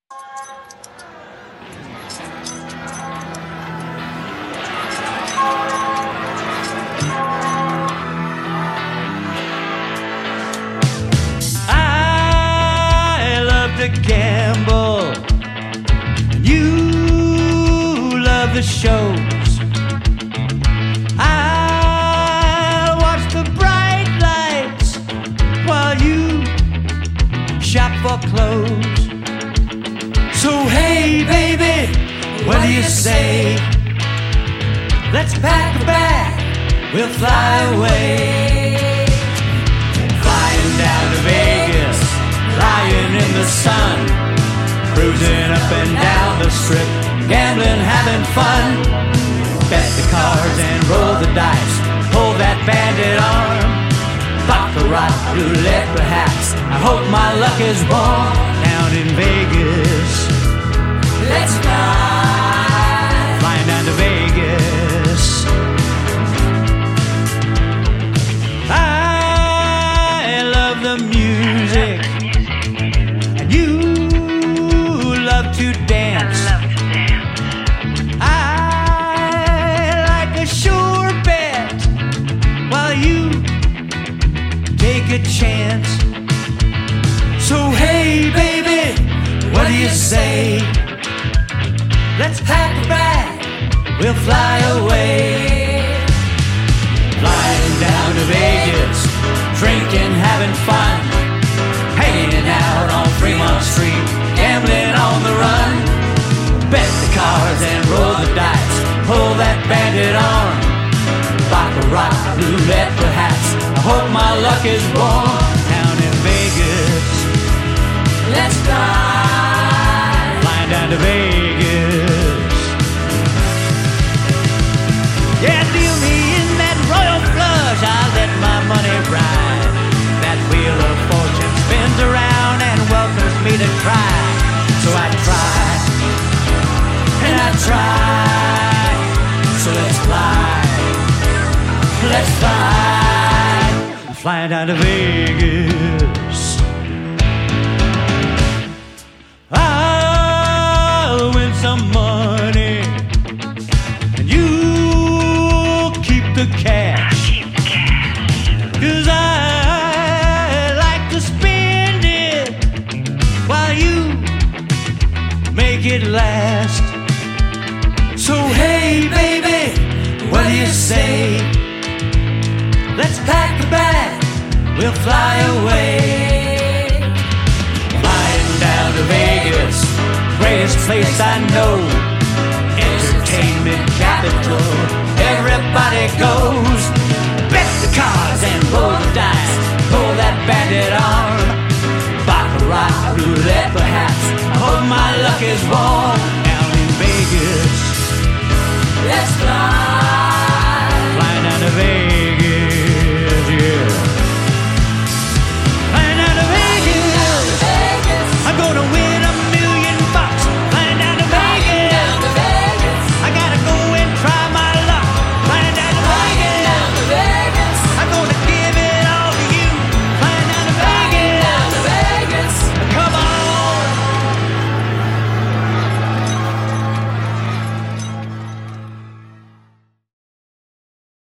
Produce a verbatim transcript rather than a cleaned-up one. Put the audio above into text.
I love to gamble, you love the shows. I'll watch the bright lights while you shop for clothes. So hey baby, what do you say? Let's pack a bag, we'll fly away. Flying down to Vegas, lying in the sun, cruising up and down the strip, gambling, having fun. Bet the cards and roll the dice, pull that bandit arm, baccarat, roulette perhaps. I hope my luck is warm down in Vegas. Let's fly, flying down to Vegas. I love the music, and you love to dance. I like a sure bet while you take a chance. So hey baby, what do you say? Let's pack a bag, we'll fly away. Flying down to Vegas, drinking, having fun, hanging out on Fremont Street, gambling on the run. Bet the cards and roll the dice, pull that bandit arm, baccarat, roulette perhaps. I hope my luck is warm down in Vegas. Let's fly, flying down to Vegas. Yeah, deal me in that royal flush, I'll let my money ride. That wheel of fortune spins around and welcomes me to try. So I try, and I try. So let's fly, let's fly, flying down to Vegas. I'll win some money, and you keep the cash. Cause I like to spend it while you make it last. So hey baby, what do you say? Let's pack a bag, we'll fly away. Flying down to Vegas, greatest place I know, entertainment capital, everybody goes. Bet the cards and roll the dice, pull that bandit arm, baccarat, roulette perhaps. I hope my luck is warm down in Vegas. Let's fly, flying down to Vegas.